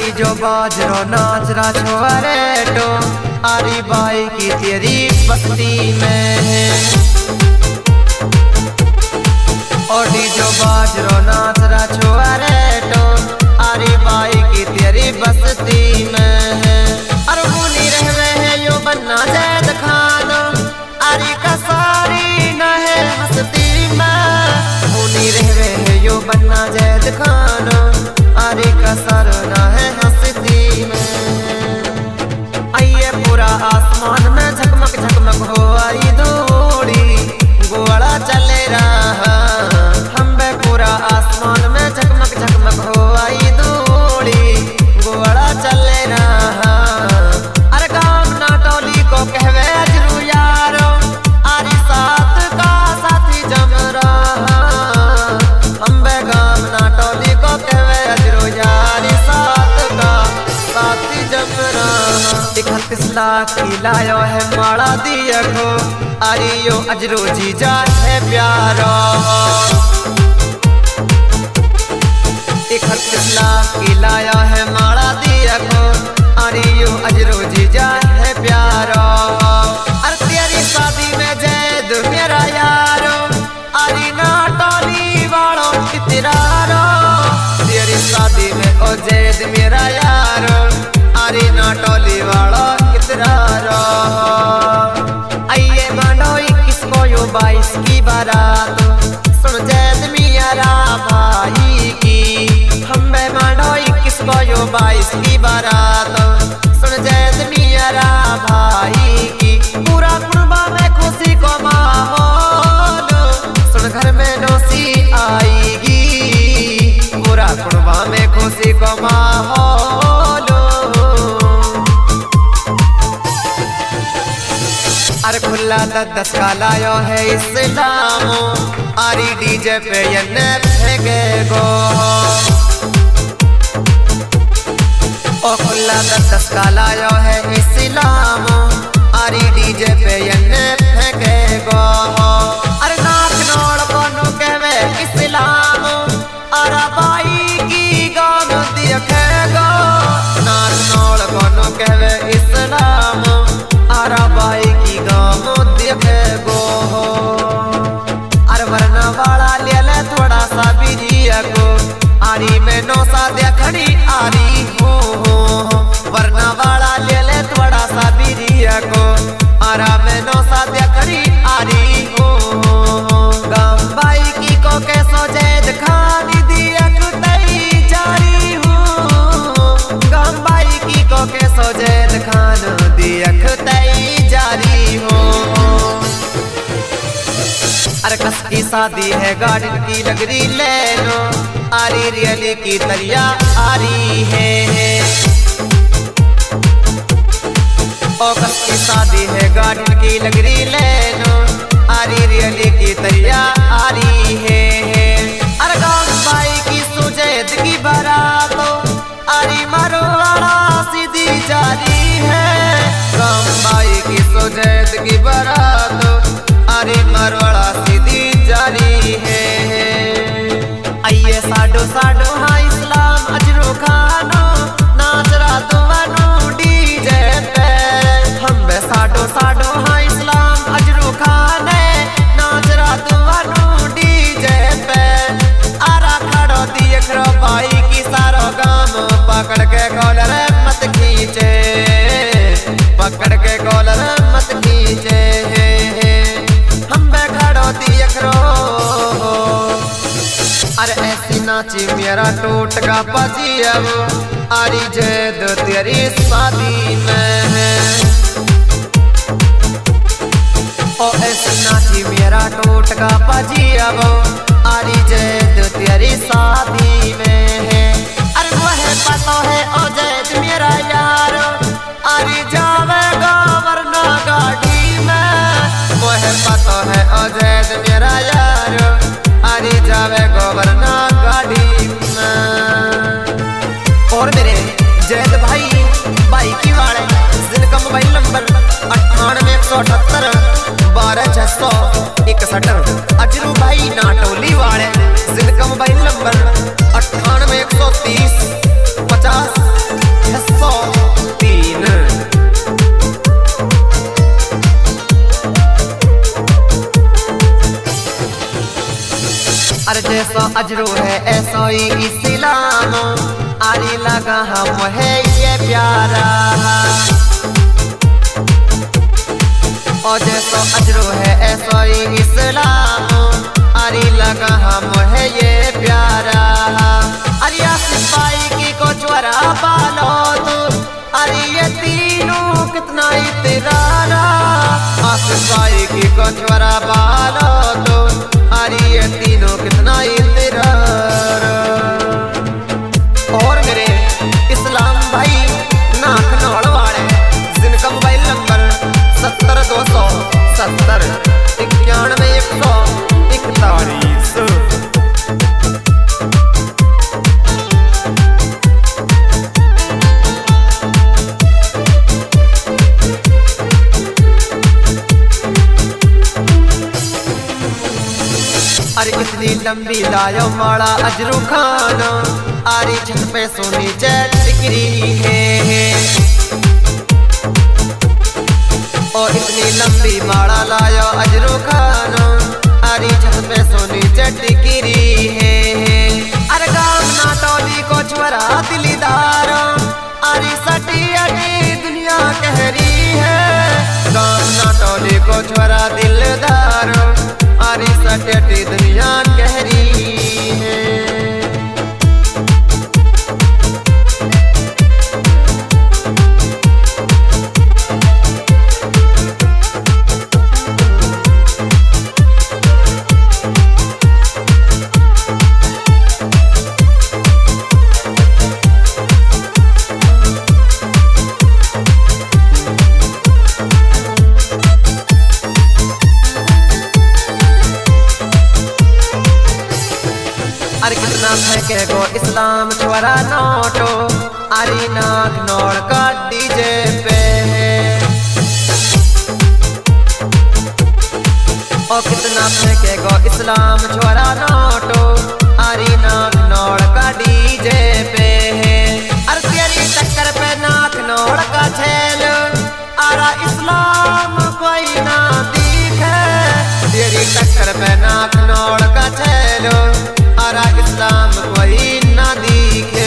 डीजो बाजरो नाच रहा छोरे तो आरी बाई की तेरी बस्ती में है। और डीजो बाजरो नाच रहा छोरे तो आरी बाई की तेरी बस्ती में है। अरे मुनी रहवे है यो बन्ना जैद खाना आरी का सारी न है हस्ती में। मुनी रहवे है यो बन्ना जैद खाना आरी का सारा न है हस्ती में। आइए पूरा आसमान में झकमक झकमक हो आई धूड़ी गोला चले रहा। हम बे पूरा आसमान में झकमक झकमक हो आई धूड़ी गोला चले रहा। अरे गाँव नाटोली को कहवे अजरू यारो आरी साथ का साथी जम रहा। हम बे गाँव नाटोली को कहवे अजरू यारी साथ का साथी जम रहा। 31 लाख की लायो है माड़ा दिया को आरियो अजरो जीजा है प्यारो। 31 लाख की लाया है माड़ा दिया को आरियो अजरो जीजा है प्यारो। अरे तेरी शादी में जैद मेरा यारो आरी नाटोली वालों की तिरारो। तेरी शादी में ओ जैद मेरा यारो आरी नाटोली वालों की तिरारो। आइए मानो 21 को यो 22 की बारात सुन जैद मियारा भाई की। हम बे मानो 21 को यो 22 की बारात सुन जैद मियारा भाई की। पूरा कुर्बा में खुशी को माहौल सुन घर में नौसी आएगी। पूरा कुर्बा में खुशी को माहौल। अरे खुला 10 का लायो है इस्लाम आरी डीजे पे ये ने फेंके गो। ओ खुला 10 का लायो है इस्लाम आरी डीजे पे ये ने फेंके गो। अरे नाक नोड़ कोनो कहवे इस्लाम अरे बाई की गान देखे गो। नाक नोड़ कोनो कहवे इस्लाम अरे बाई की गान देखे गो। अरे वरना वाला ले ले थोड़ा सा बिरिया को आरी में नौसा देखनी आरी हो। वरना वाला ले ले थोड़ा सा बिरिया को आरा में नौसा देखनी आरी हो। गाम बाई की को कैसो जैद खानी दिया कुतई जारी हो। गाम बाई की को कैसो जैद खान दिया कुतई जारी हो। अरे कस की शादी है गार्डन की लगरी ले लो आरी रियली की तरिया आरी है। ओ कस की शादी है गार्डन की लगरी ले लो आरी रियली की तरिया आरी है। अरे गाँव बाई की सुजैद की बारात आरी मारो वाला सीधी जारी है। गाँव बाई की सुजैद की बारात आरी मरवाड़ा सीधी जारी है। आइए साडो साडो हाँ इस्लाम अजरो खानो नाच रहा तुम्हानो डीजे पे। हम बे साडो साडो हाँ इस्लाम अजरो खाने नाच रहा तुम्हानो डीजे पे। आरा खड़ो देख रो बाई की सारो गाम पकड़ के कॉलर मत खींचे। पकड़ के कॉलर मत खींचे। अरे ऐसी नाची मेरा टूट का पजी अब आरी जैद तेरी शादी में है। ओ ऐसी नाची मेरा टूट का पजी अब आरी जैद तेरी शादी में है। अरे वह पता है ओ जैद मेरा यार आरी जावेगा वरना गाड़ी में। वह पता है ओ जैद मेरा यार आरी जावे गोवरना गाड़ी में। और मेरे जैद भाई बाइकी वाले जिनका मोबाइल नंबर 98 178 12 661। अजरू भाई नाटोली वाले जिनका मोबाइल नंबर 98 130 50 अजरो है ऐसा ही इस्लाम, आरी लगा हम है ये प्यारा। और जैसा अजरो है ऐसा ही इस्लाम, आरी लगा हम है ये प्यारा। अरे आसिफ भाई की को चोरा पालो तो, अरे ये तीनों कितना इतरारा। आसिफ भाई की को चोरा पालो तो, अरे ये तीनों कितना इतरारा। और मेरे इस्लाम भाई नाखनौड़ वाले, जिनका मोबाइल नंबर 70 270 91 141। अरे कितनी लंबी लायो माड़ा अजरू खाना, आरी छत पे सोनी टिकरी है। और इतनी लंबी माड़ा लायो अजरू खाना, आरी छत पे सोनी टिकरी है। अरे गाँव ना टोली को छोरा दिलीदार, आरी सटी अटी दुनिया कहरी है। गाँव ना टोली को छोरा दिलदार, आरी सटी दुनिया कहरी है। अरे कितना फेंके गो इस्लाम छोरा नोटो, आरी नाक नौड़ का डीजे पे है। और कितना फेंके गो इस्लाम छोरा नोटो, आरी नाक नौड़ का डीजे पे है। अरे तेरी टक्कर पे नाक नौड़ का छेल, आरा इस्लाम कोई ना दिखे। तेरी टक्कर पे नाक नौड़ का छेल, आरा इस्लाम कोई ना दिखे।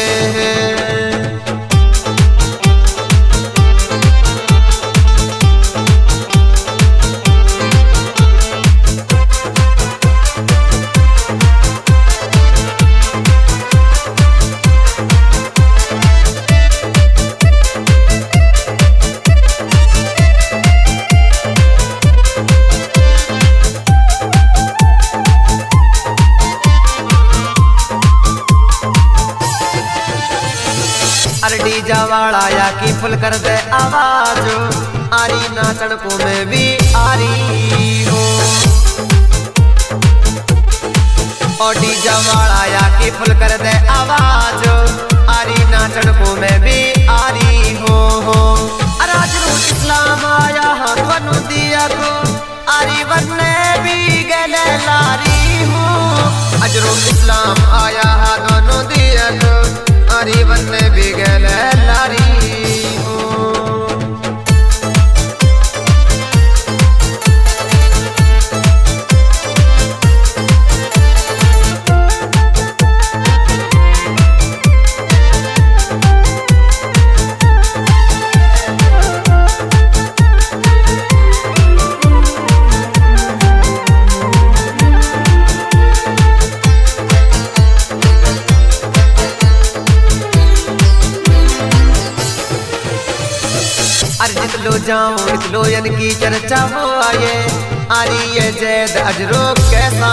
अरे डीजा वाला या की फुल कर दे आवाज, आरी नाचन को में भी आरी हो। और डीजा वाला या की फुल कर दे आवाज, आरी नाचन को में भी आरी हो। अरे अजरू इस्लाम आया हाँ धनु दिया को, आरी बनने भी गले लारी हो। अजरू इस्लाम आया हाँ धनु दिया को, आरी बनने भी गले लारी हो। अरे जितलो जाऊं इतलो इनकी चर्चा हो आए, आरी ये जैद अजरो कैसा।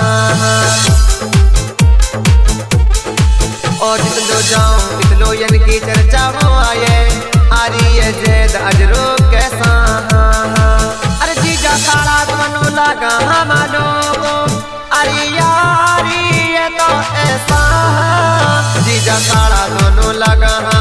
और जितलो जाऊं इतलो इनकी चर्चा हो आए, आरी ये जैद अजरो कैसा। अरे जीजा सारा मनो लगा हमारो, अरे यारी ये तो ऐसा। जीजा सारा दोनों लगा